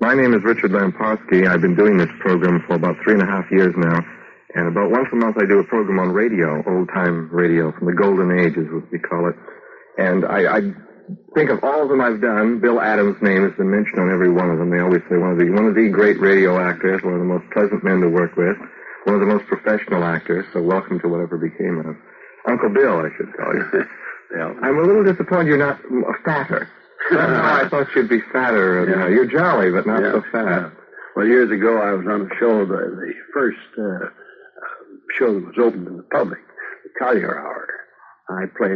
My name is Richard Lamparski. I've been doing this program for about 3.5 years now. And about once a month I do a program on radio, old-time radio, from the golden age is what we call it. And I think of all of them I've done, Bill Adams' name has been mentioned on every one of them. They always say one of the great radio actors, one of the most pleasant men to work with, one of the most professional actors, so welcome to whatever became of. Uncle Bill, I should call you. Yeah. I'm a little disappointed you're not fatter. I thought you'd be fatter. Yeah. You're jolly, but not so fat. Yeah. Well, years ago, I was on a show, the first show that was open to the public, the Collier Hour. I played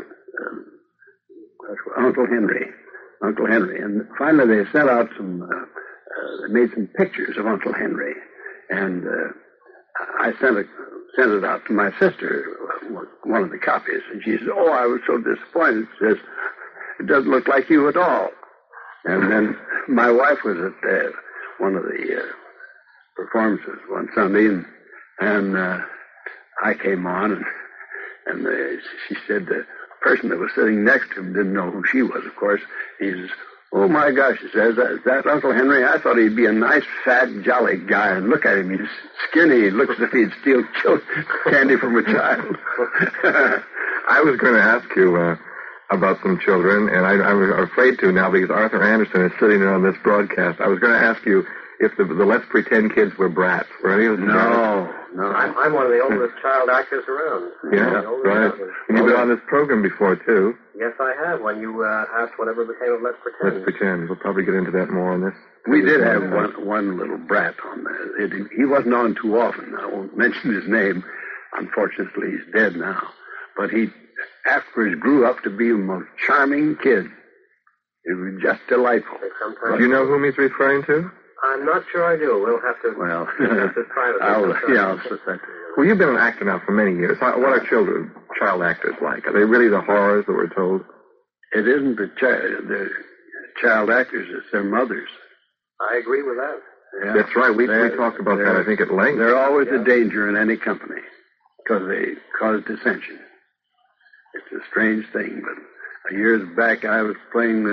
Uncle Henry. And finally they sent out they made some pictures of Uncle Henry. And I sent it out to my sister, one of the copies. And she said, oh, I was so disappointed. She says, it doesn't look like you at all. And then my wife was at one of the performances one Sunday, and I came on, and she said the person that was sitting next to him didn't know who she was, of course. He says, oh, my gosh, he says, that Uncle Henry? I thought he'd be a nice, fat, jolly guy, and look at him. He's skinny. He looks as if he'd steal candy from a child. I was going to ask you about some children, and I'm afraid to now because Arthur Anderson is sitting in on this broadcast. I was going to ask you if the Let's Pretend kids were brats. Were any of them brats? No. I'm one of the oldest child actors around. Yeah, right. And you've been on this program before, too. Yes, I have, when you asked whatever became of Let's Pretend. Let's Pretend. We'll probably get into that more on this. We did have one little brat on there. He wasn't on too often. I won't mention his name. Unfortunately, he's dead now. But he afterwards grew up to be the most charming kid. It was just delightful. Do you know whom he's referring to? I'm not sure I do. We'll have to... Well, I'll suspect. Well, you've been an actor now for many years. What are child actors like? Are they really the horrors that we're told? It isn't the child actors, it's their mothers. I agree with that. Yeah. That's right. We talked about that, I think, at length. They're always a danger in any company because they cause dissension. It's a strange thing, but years back I was playing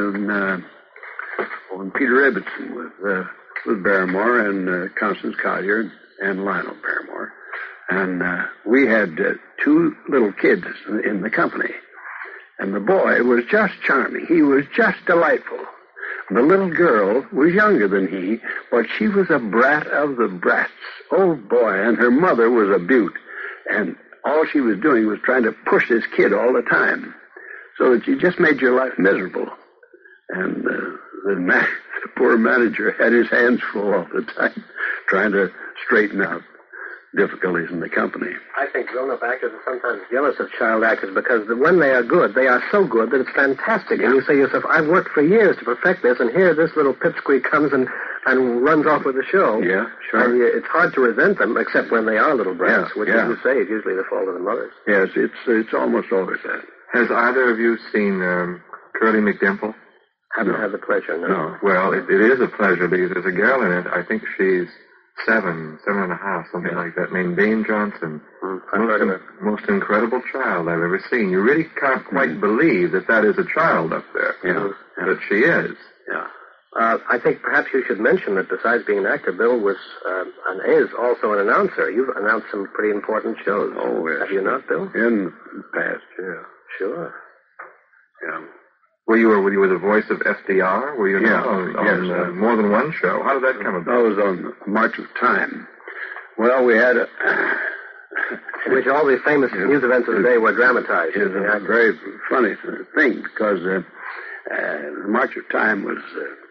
on Peter Ibbotson with Barrymore and Constance Collier and Lionel Barrymore. And we had 2 little kids in the company. And the boy was just charming. He was just delightful. The little girl was younger than he, but she was a brat of the brats. Oh, boy, and her mother was a beaut. And all she was doing was trying to push this kid all the time. So that you just made your life miserable. And the poor manager had his hands full all the time trying to straighten out difficulties in the company. I think grown-up actors are sometimes jealous of child actors because when they are good, they are so good that it's fantastic. Yeah. And you say to yourself, I've worked for years to perfect this, and here this little pipsqueak comes and runs off with the show. Yeah, sure. And it's hard to resent them, except when they are little brats, which, as you say, is usually the fault of the mothers. Yes, it's almost always that. Has either of you seen Curly McDimple? Haven't had the pleasure, no. Well, it is a pleasure because there's a girl in it. I think she's 7.5, something like that, named Dane Johnson. Most incredible child I've ever seen. You really can't quite believe that is a child up there. Yeah. That she is. Yeah. I think perhaps you should mention that besides being an actor, Bill was and is also an announcer. You've announced some pretty important shows. Oh, yes. Have you not, Bill? In the past, yeah. Sure. Yeah. Were you the voice of FDR? Were you on more than one show? How did that come about? I was on March of Time. Well, we had in which all the famous news events of the day were dramatized. It was a very funny thing because March of Time was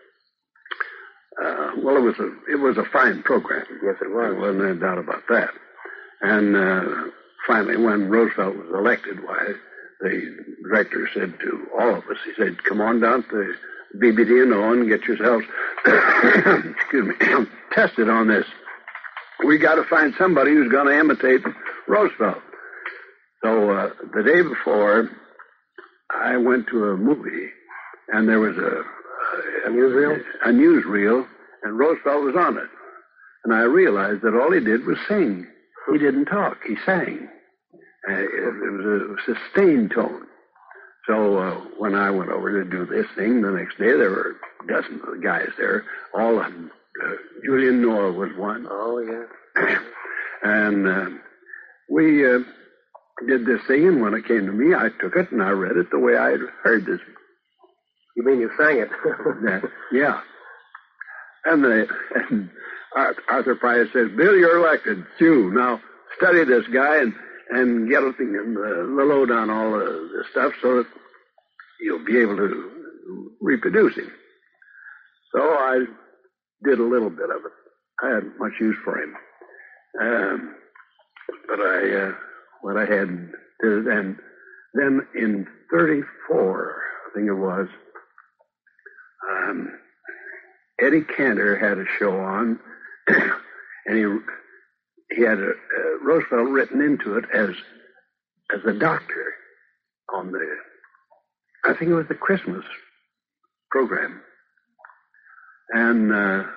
it was a fine program. Yes, it was. There wasn't any doubt about that. And finally, when Roosevelt was elected, the director said to all of us, he said, come on down to BBD&O and get yourselves tested on this. We got to find somebody who's going to imitate Roosevelt. So the day before, I went to a movie, and there was a newsreel? A newsreel, and Roosevelt was on it. And I realized that all he did was sing. He didn't talk. He sang. It was a sustained tone. So when I went over to do this thing, the next day there were dozens of the guys there. All of them. Julian Noor was one. Oh, yeah. And we did this thing, and when it came to me, I took it and I read it the way I had heard this. You mean you sang it? Yeah. And Arthur Price says, Bill, you're elected. Sue, now study this guy and get the load on all the stuff so that you'll be able to reproduce him. So I did a little bit of it. I hadn't much use for him. But what I had did it. And then in 34, I think it was, Eddie Cantor had a show on, and he had Roosevelt written into it as a doctor on I think it was the Christmas program. And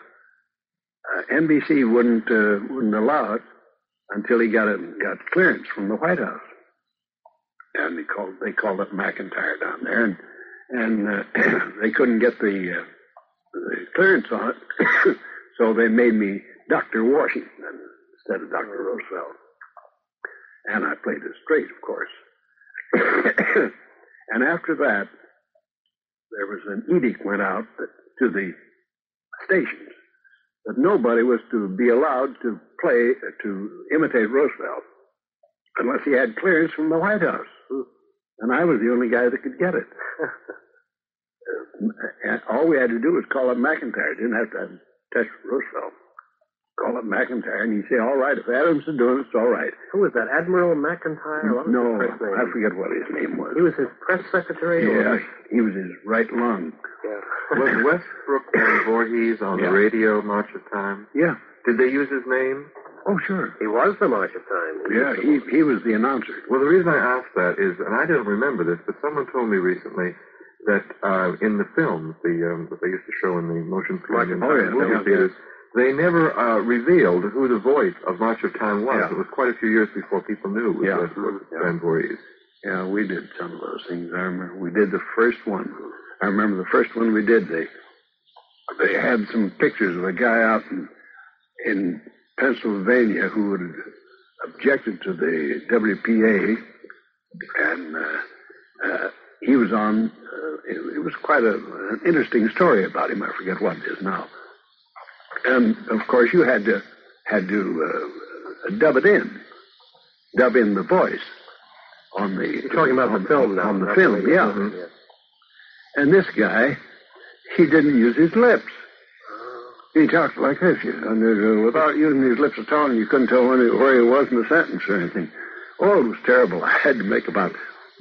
NBC wouldn't allow it until he got clearance from the White House. And they called it McIntyre down there, and they couldn't get the clearance on it, so they made me Dr. Washington instead of Dr. Roosevelt. And I played it straight, of course. And after that, there was an edict went out to the stations that nobody was to be allowed to imitate Roosevelt unless he had clearance from the White House. And I was the only guy that could get it. And all we had to do was call up McIntyre. Didn't have to touch Roosevelt. Call up McIntyre, and he'd say, all right, if Adams is doing it, it's all right. Who was that, Admiral McIntyre? No, I forget what his name was. He was his press secretary? Yeah, he was his right lung. Yeah. Was Westbrook and Voorhees on the radio March of Time? Yeah. Did they use his name? Oh, sure. He was the March of Time. He was the announcer. Well, the reason I asked that is, and I didn't remember this, but someone told me recently that in the films, that they used to show in the motion screen in movie theaters, they never revealed who the voice of March of Time was. Yeah. It was quite a few years before people knew it was Westbrook and Voorhees. Yeah, we did some of those things. I remember we did the first one. I remember the first one we did. They had some pictures of a guy out in Pennsylvania who had objected to the WPA, and he was on. It was quite an interesting story about him. I forget what it is now. And of course, you had to dub in the voice on the. You're talking about the film now. On the film, yeah. Mm-hmm. Yes. And this guy, he didn't use his lips. He talked like this, without using his lips at all, and you couldn't tell where he was in the sentence or anything. Oh, it was terrible. I had to make about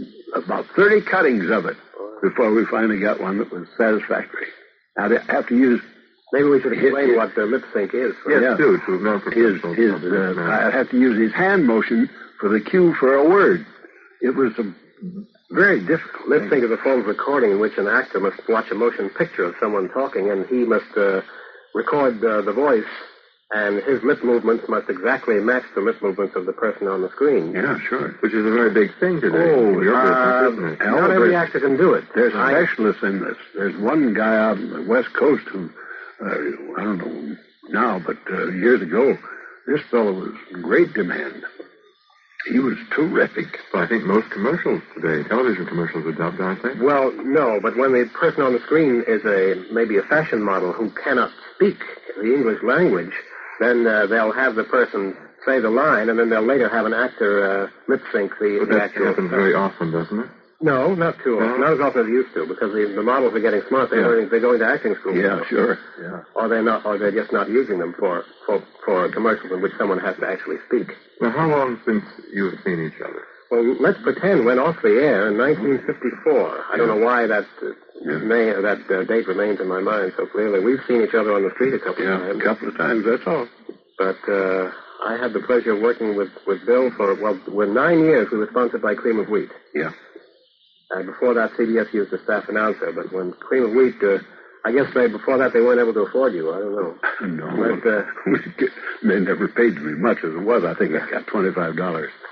30 cuttings of it before we finally got one that was satisfactory. I'd have to use. Maybe we should explain what the lip sync is. Yes, do, to non-professionals. I'd have to use his hand motion for the cue for a word. It was very difficult. Lip sync is a form of recording in which an actor must watch a motion picture of someone talking, and he must record the voice, and his lip movements must exactly match the lip movements of the person on the screen. Yeah, sure. Which is a very big thing today. Oh, isn't it? Not every actor can do it. There's specialists in this. There's one guy out on the West Coast who, I don't know now, but years ago, this fellow was in great demand. He was terrific. Well, I think most commercials today, television commercials, are dubbed, aren't they? Well, no, but when the person on the screen is maybe a fashion model who cannot speak the English language, then they'll have the person say the line, and then they'll later have an actor lip sync the that happens very often, doesn't it? No, not too often. Not as often as it used to, because the models are getting smart. They're going to acting school. Yeah, sure. Yeah. Or they're just not using them for commercials in which someone has to actually speak. Now, how long since you have seen each other? Well, Let's Pretend went off the air in 1954. I don't know why that date remains in my mind so clearly. We've seen each other on the street a couple of times. A couple of times, that's all. But I had the pleasure of working with Bill for 9 years. We were sponsored by Cream of Wheat. Yeah. Before that, CBS used a staff announcer, but when Cream of Wheat, I guess before that they weren't able to afford you. I don't know. No, but, they never paid me much as it was. I think I got $25.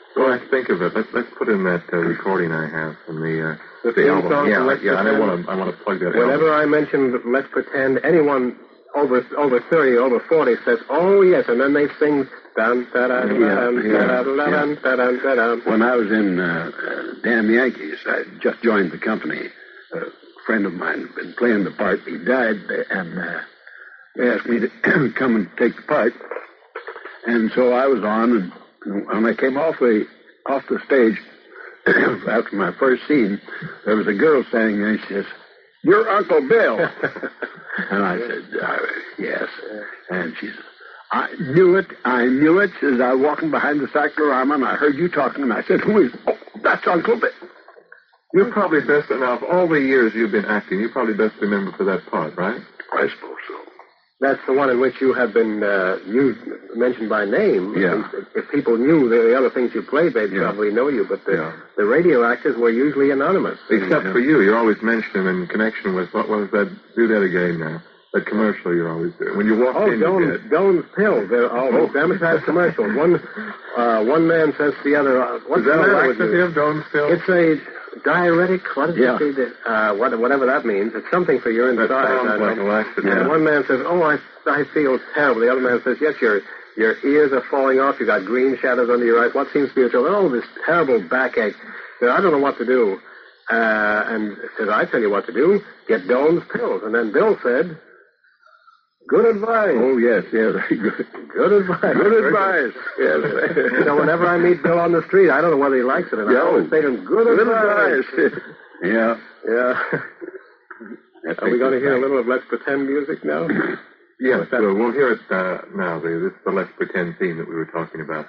Well, I think of it. Let's put in that recording I have from the album. Song Yeah, Let's I Pretend. want to plug that. Whenever album. I mention Let's Pretend, anyone over 30, over 40 says, "Oh yes," and then they sing. Dun, da, da, dun, da, da, dun, da, dun, da, dun. When I was in Damn Yankees, I just joined the company. A friend of mine had been playing the part. He died, and they asked me to come and take the part. And so I was on, and when I came off the stage after my first scene, there was a girl standing there. She says, "You're Uncle Bill." And I said, "Yes." And she said, "I knew it. She says, "I was walking behind the cyclorama, and I heard you talking, and I said, who is, oh, that's Uncle Bill." You're probably best, now, of all the years you've been acting, you're probably best remembered for that part, right? I suppose so. That's the one in which you have been mentioned by name. Yeah. If people knew the other things you played, they'd probably know you. But the radio actors were usually anonymous. Except for you. You always mention them in connection with, what was that? Do that again now. That commercial you're always doing. When you walk in, you did. Doan's Pill. They're always dramatized commercials. One man says to the other, "What's the matter with you?" Doan's Pill? It's a diuretic. What is it? Whatever that means. It's something for your inside. That sounds like a laxative. And one man says, "Oh, I feel terrible." The other man says, "Yes, your ears are falling off. You got green shadows under your eyes. What seems to be your trouble?" "Oh, this terrible backache." I don't know what to do. And says, "I tell you what to do. Get Doan's Pills." And then Bill said, "Good advice." Oh, yes, very good. Good advice. Good advice. Yes. Whenever I meet Bill on the street, I don't know whether he likes it or not. I always say to him, good advice. Yeah. Are we going to hear a little of Let's Pretend music now? Yes, we'll hear it now. This is the Let's Pretend theme that we were talking about.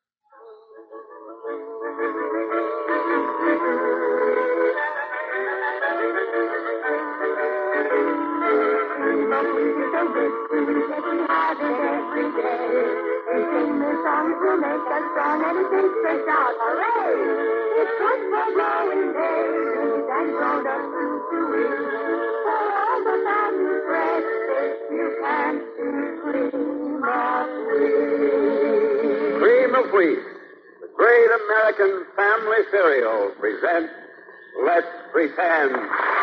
Cream of Wheat, the great American family cereal, presents Let's Pretend.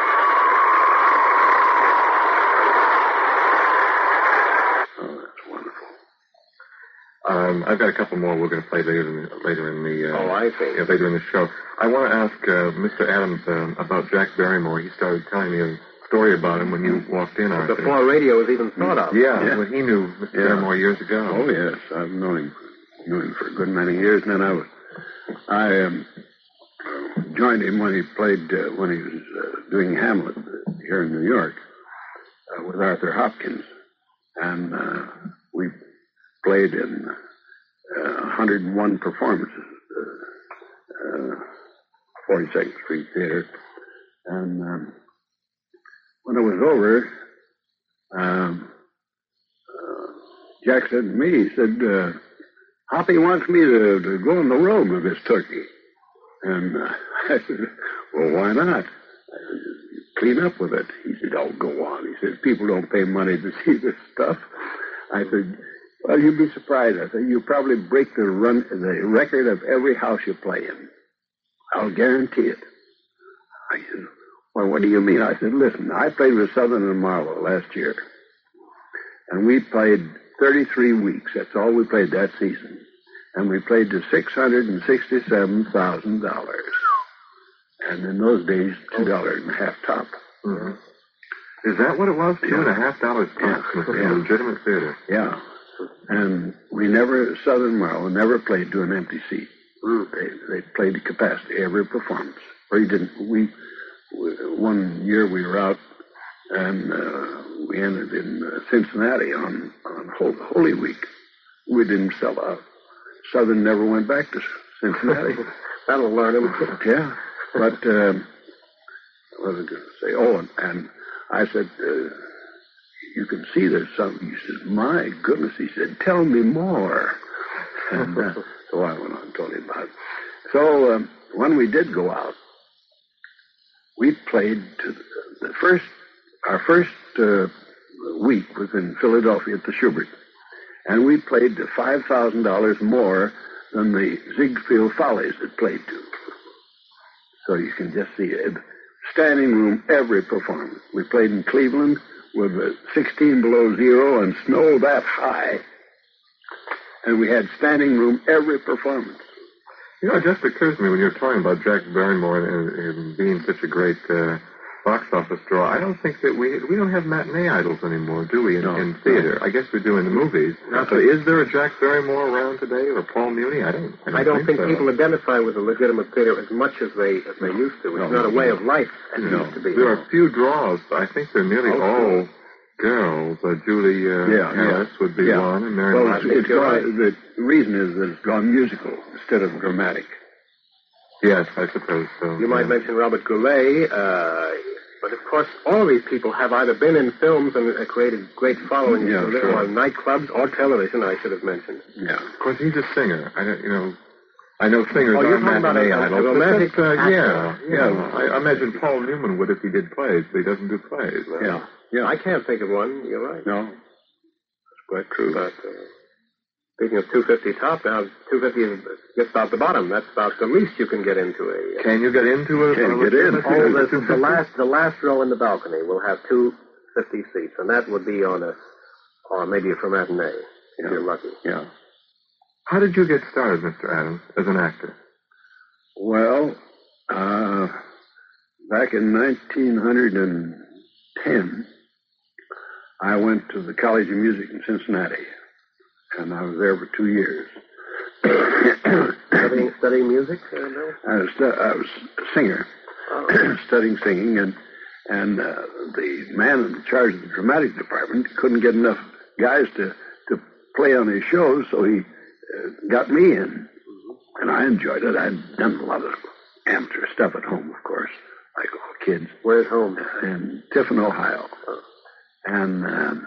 Oh, that's wonderful. I've got a couple more we're going to play later in the I see. later in the show. I want to ask Mr. Adams about Jack Barrymore. He started telling me a story about him when you walked in. Before radio was even thought of. Yeah, when he knew Mr. Barrymore years ago. Oh, yes. I've known him for a good many years. And then I joined him when he played, when he was doing Hamlet here in New York with Arthur Hopkins. And we played in 101 performances, 42nd Street Theater. And when it was over, Jack said to me, he said, Hoppy wants me to go in the room of his turkey. And I said, well, why not? Clean up with it. He said, oh, go on. He said, people don't pay money to see this stuff. I said, well, you'd be surprised. I said, you probably break the record of every house you play in. I'll guarantee it. I said, well, what do you mean? I said, listen, I played with Southern and Marlowe last year. And we played 33 weeks. That's all we played that season. And we played to $667,000. And in those days, $2.50 top. Mm-hmm. Is that what it was? $2.50 top? Yeah. Legitimate theater. Yeah. And Southern Marlowe never played to an empty seat. They played to capacity every performance. One year we were out, and we ended in Cincinnati on Holy Week. We didn't sell out. Southern never went back to Cincinnati. That'll learn him. Yeah. But, what was I going to say? Oh, and I said, you can see there's something. He said, my goodness. He said, tell me more. And so I went on and told him about it. So when we did go out, we played to our first week was in Philadelphia at the Shubert. And we played to $5,000 more than the Ziegfeld Follies had played to. So you can just see it. Standing room every performance. We played in Cleveland with 16 below zero and snow that high. And we had standing room every performance. You know, it just occurs to me when you're talking about Jack Barrymore and being such a great box office draw, I don't think that we don't have matinee idols anymore, do we, in theater? I guess we do in the movies. So is there a Jack Barrymore around today or Paul Muni? I don't think so. People identify with the legitimate theater as much as they used to. It's not a way of life as it used to be. There are a few draws, but I think they're nearly all girls. Julie Harris would be one, and Mary Martin. The reason is that it's gone musical instead of dramatic. Yes, I suppose so. You might mention Robert Goulet, but of course all these people have either been in films and created great followings or nightclubs or television, I should have mentioned. Yeah. Of course, he's a singer. I know singers you're are matinee idols. Romantic I imagine Paul Newman would if he did plays, but he doesn't do plays. Yeah. I can't think of one. You're right. No. That's quite true. But speaking of 250 top, now 250 is just about the bottom. That's about the least you can get into a... Can you get into it? Can you get in? The last row in the balcony will have 250 seats, and that would be on maybe for matinee, if you're lucky. Yeah. How did you get started, Mr. Adams, as an actor? Well, back in 1910, I went to the College of Music in Cincinnati, and I was there for 2 years. Studying music? I was a singer, studying singing, and the man in charge of the dramatic department couldn't get enough guys to play on his shows, so he got me in, and I enjoyed it. I'd done a lot of amateur stuff at home, of course, like all kids. Where's home? In Tiffin, Ohio. And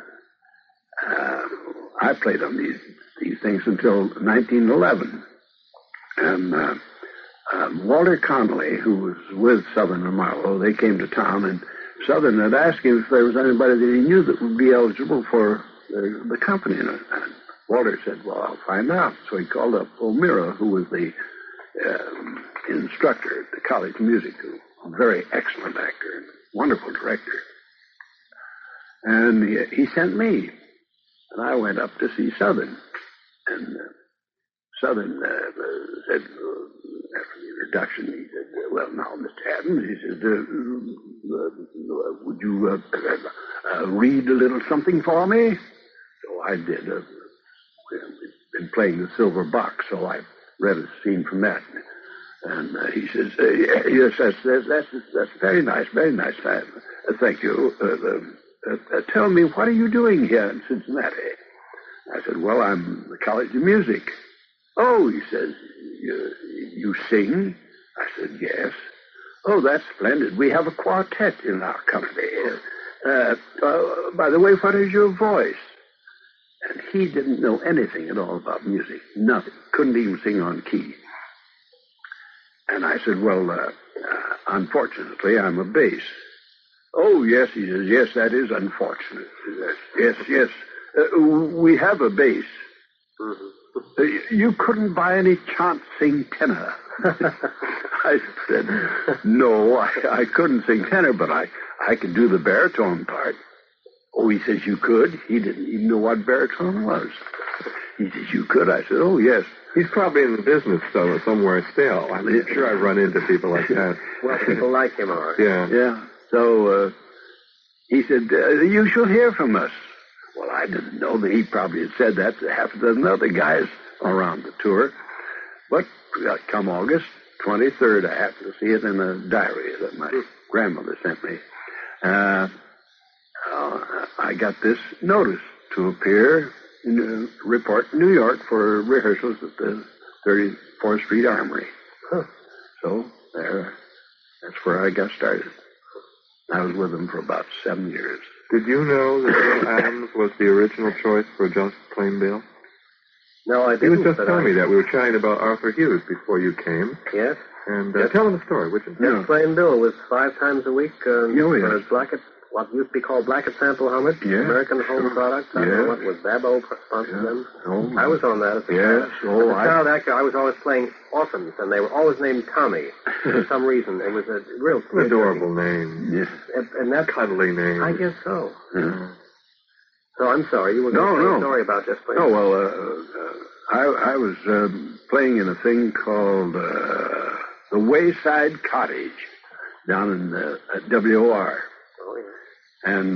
I played on these things until 1911. And Walter Connolly, who was with Southern and Marlowe, they came to town, and Southern had asked him if there was anybody that he knew that would be eligible for the company. And Walter said, well, I'll find out. So he called up O'Meara, who was the instructor at the College of Music, a very excellent actor and wonderful director. And he sent me. And I went up to see Southern. And Southern said, after the introduction, he said, well, now, Mr. Adams, he said, would you read a little something for me? So I did. We've been playing the Silver Box, so I read a scene from that. And he says, yes, that's very nice, very nice. Thank you. Tell me, what are you doing here in Cincinnati? I said, well, I'm the College of Music. Oh, he says, you sing? I said, yes. Oh, that's splendid. We have a quartet in our company. By the way, what is your voice? And he didn't know anything at all about music. Nothing. Couldn't even sing on key. And I said, well, unfortunately, I'm a bass. Oh, yes, he says, yes, that is unfortunate. Yes. We have a bass. You couldn't by any chance sing tenor. I said, no, I couldn't sing tenor, but I could do the baritone part. Oh, he says, you could? He didn't even know what baritone was. He says, you could? I said, oh, yes. He's probably in the business somewhere still. I'm sure I run into people like that. Well, people like him are. Yeah. So he said, you shall hear from us. Well, I didn't know that he probably had said that to half a dozen other guys around the tour. But come August 23rd, I happened to see it in a diary that my grandmother sent me. I got this notice to appear in a report in New York for rehearsals at the 34th Street Armory. So that's where I got started. I was with them for about 7 years. Did you know that Bill Adams was the original choice for Just Plain Bill? No, I didn't. He was just telling me that. We were chatting about Arthur Hughes before you came. Yes. And tell him the story, would you? Just Plain Bill was 5 times a week on Blackett. what used to be called Blackett Sample Helmet, American Home Products. I don't know what was Babo sponsored them. Oh, I was on that as a child. Oh, as a child actor, I was always playing orphans, and they were always named Tommy for some reason. It was a real adorable name. Yes. And that cuddly name. I guess so. Yeah. So I'm sorry, you were going to say a story about just playing. Oh, well, I was playing in a thing called The Wayside Cottage down in at WOR. Oh, yeah. And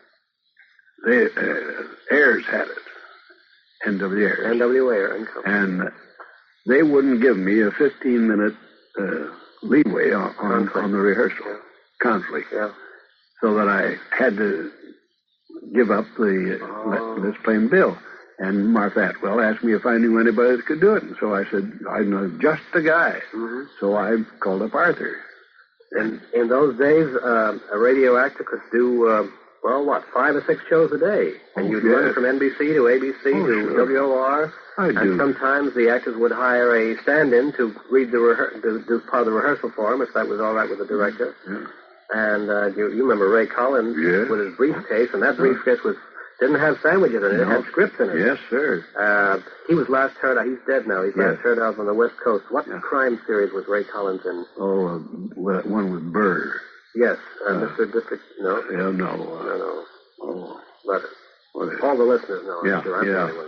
Ayers had it. NW Ayers. NWA and Company. And they wouldn't give me a 15-minute leeway on the rehearsal. Yeah. Conflict. Yeah. So that I had to give up the Let's Play 'em Bill. And Martha Atwell asked me if I knew anybody that could do it. And so I said, I know just the guy. Mm-hmm. So I called up Arthur. And in those days, a radio actor could do, 5 or 6 shows a day. And you'd run from NBC to ABC to WOR. And sometimes the actors would hire a stand-in to read to do part of the rehearsal for him, if that was all right with the director. Yeah. And you remember Ray Collins with his briefcase, and that briefcase didn't have sandwiches in it. It had scripts in it. Yes, sir. He was last heard out. He's dead now. He's last heard out on the West Coast. What crime series was Ray Collins in? Oh, one with Burr. Yes. Mr. District, no? Yeah, no. No. Oh. But all the listeners know. Yeah, sure. I'm the only one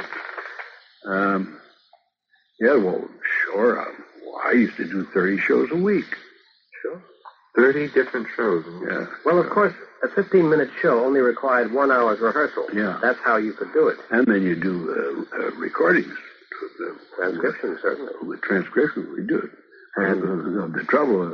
who doesn't. Well, sure. I used to do 30 shows a week. Sure. 30 different shows. Yeah. Well, of course, a 15-minute show only required 1 hour's rehearsal. Yeah. That's how you could do it. And then you do recordings. Transcription, certainly. With transcription, we do it. And the trouble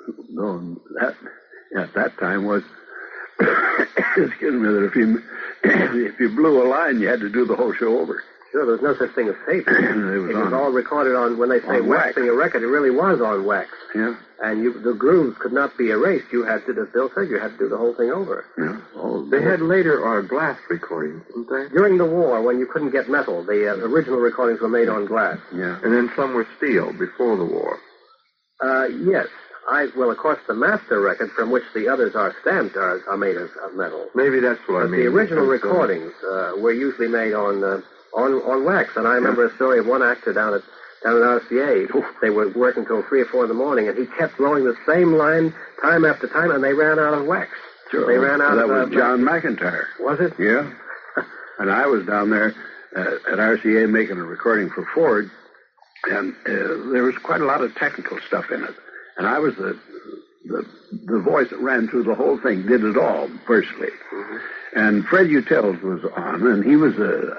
at that time was, excuse me, that if you blew a line, you had to do the whole show over. Sure, there was no such thing as tape. It was all recorded on, when they say waxing a record, it really was on wax. Yeah. And the grooves could not be erased. You had to, as Bill said, you had to do the whole thing over. Yeah. They had later glass recordings, didn't they? During the war, when you couldn't get metal, the original recordings were made on glass. Yeah. And then some were steel before the war. Yes. Of course, the master record from which the others are stamped are made of metal. Maybe that's what I mean. The original recordings were usually made on wax. And I remember a story of one actor down at RCA. They were working till 3 or 4 in the morning, and he kept blowing the same line time after time, and they ran out of wax. Sure. They ran out of... That was John McIntyre. Was it? Yeah. And I was down there at RCA making a recording for Ford, and there was quite a lot of technical stuff in it. And I was the voice that ran through the whole thing, did it all, virtually. Mm-hmm. And Fred Utels was on, and he was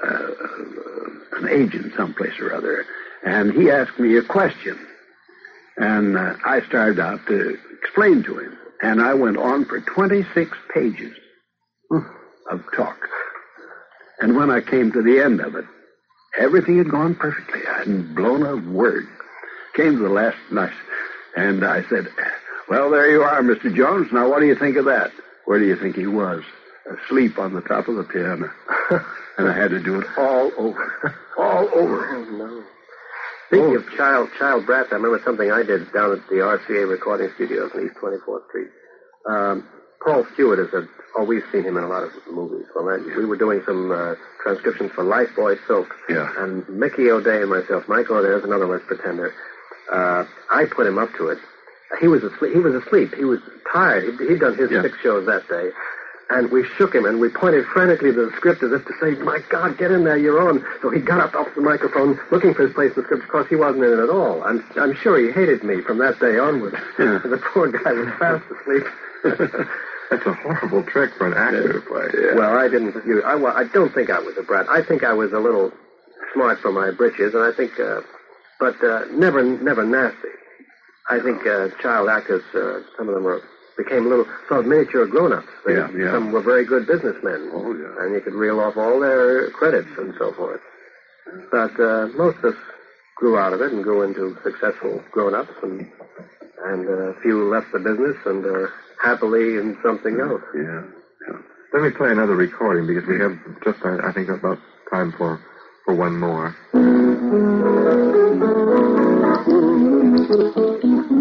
an agent someplace or other. And he asked me a question. And I started out to explain to him. And I went on for 26 pages of talk. And when I came to the end of it, everything had gone perfectly. I hadn't blown a word. Came to the last night, and I said, well, there you are, Mr. Jones. Now, what do you think of that? Where do you think he was? Asleep on the top of the piano. And I had to do it all over. All over. Oh, no. Speaking of child brats, I remember something I did down at the RCA recording studios on East 24th Street. Paul Stewart we've seen him in a lot of movies. Well, we were doing some transcriptions for Lifebuoy Soap. Yeah. And Mickey O'Day and myself, Michael O'Day, another Let's Pretender, I put him up to it. He was asleep. He was tired. He'd done his 6 shows that day. And we shook him, and we pointed frantically to the script as if to say, my God, get in there, you're on. So he got up off the microphone, looking for his place in the script. Of course, he wasn't in it at all. I'm sure he hated me from that day onward. Yeah. The poor guy was fast asleep. That's a horrible trick for an actor to play. Yeah. Well, I don't think I was a brat. I think I was a little smart for my britches, and I think, but never nasty. I think child actors, some of them became a little sort of miniature grown-ups. Some were very good businessmen. Oh, yeah. And you could reel off all their credits and so forth. But most of us grew out of it and grew into successful grown-ups, and a few left the business and are happily in something else. Yeah. Let me play another recording because we have just, I think, about time for one more.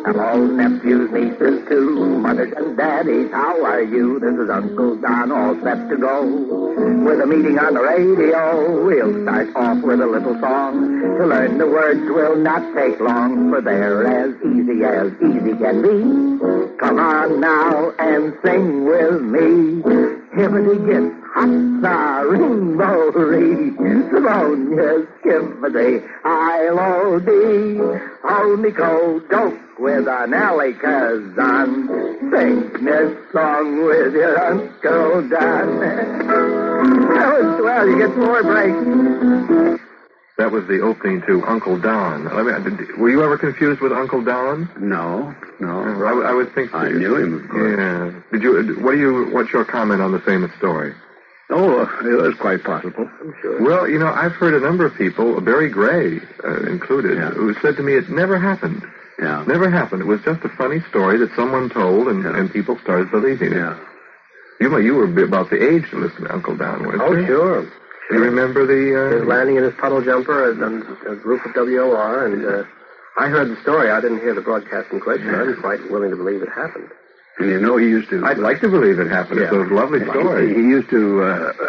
Hello, nephews, nieces, too, mothers and daddies, how are you? This is Uncle Don, all set to go. With a meeting on the radio, we'll start off with a little song. To learn the words will not take long, for they're as easy can be. Come on now and sing with me. Hibbity git, hot ring-bo-ree, Simonia skibbity, I-lo-dee, Ho-nico doke with an alley-kazan, sing this song with your Uncle Don. That was swell, you get more breaks. That was the opening to Uncle Don. Were you ever confused with Uncle Don? No. I would think I knew him, of course. Yeah. What's your comment on the famous story? Oh, it was quite possible, I'm sure. Well, I've heard a number of people, Barry Gray included, who said to me it never happened. Yeah. Never happened. It was just a funny story that someone told, and people started believing it. Yeah. You were about the age to listen to Uncle Don, weren't you? Oh, sure. You remember his landing in his puddle jumper on the roof of WOR, and I heard the story. I didn't hear the broadcast in question. I'm quite willing to believe it happened. And he used to... I'd like to believe it happened. Yeah. It's a lovely story. He used to,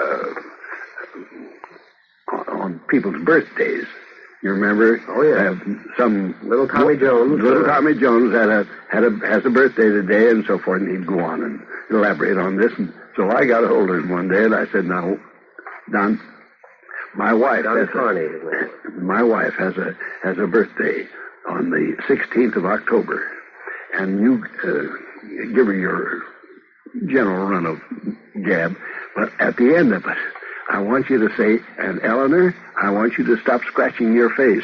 on people's birthdays, you remember? Oh, yeah. Some... Little Tommy Jones. Little Tommy Jones has a birthday today and so forth, and he'd go on and elaborate on this. And so I got a hold of him one day, and I said, now, Don, my wife has a birthday on the 16th of October, and you give her your general run of gab, but at the end of it, I want you to say, and Eleanor, I want you to stop scratching your face.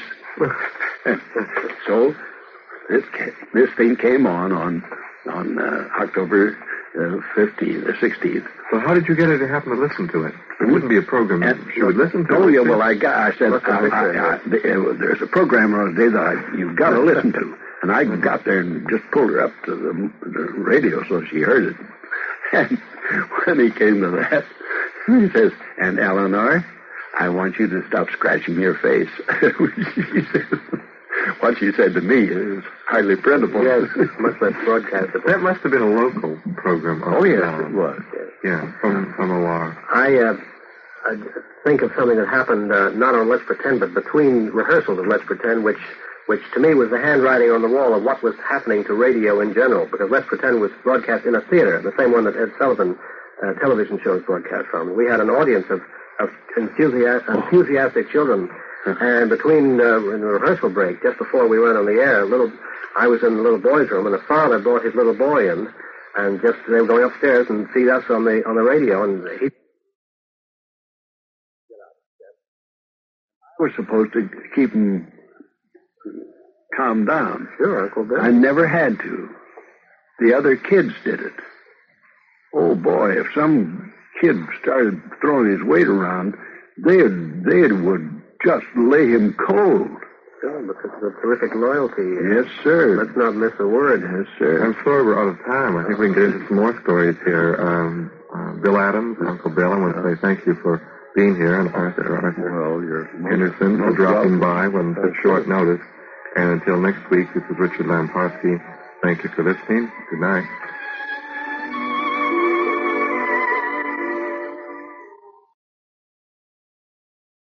So this thing came on October 16th. So how did you get her to happen to listen to it? It wouldn't be a program she would listen to. Oh, yeah, well, I said, there's a program on the day that you've got to listen to. And I got there and just pulled her up to the radio so she heard it. And when he came to that, he says, and Eleanor, I want you to stop scratching your face. What she said to me is hardly printable. Yes, must have broadcast it. That must have been a local program. Oh, yes, it was. Yeah, from OR. I think of something that happened not on Let's Pretend, but between rehearsals of Let's Pretend, which to me was the handwriting on the wall of what was happening to radio in general, because Let's Pretend was broadcast in a theater, the same one that Ed Sullivan television shows broadcast from. We had an audience of enthusiastic children. And between in the rehearsal break, just before we went on the air, I was in the little boy's room, and the father brought his little boy in, and they were going upstairs and see us on the radio, and he was supposed to keep him calmed down. Sure, Uncle Bill. I never had to. The other kids did it. Oh boy, if some kid started throwing his weight around, they would just lay him cold. Sure, because of the terrific loyalty. Yes, sir. Let's not miss a word. Yes, sir. I'm sorry we're out of time. I think we can get into some more stories here. Bill Adams, Uncle Bill, I want to say thank you for being here, and Arthur Henderson for dropping by on such short notice. And until next week, this is Richard Lamparski. Thank you for listening. Good night.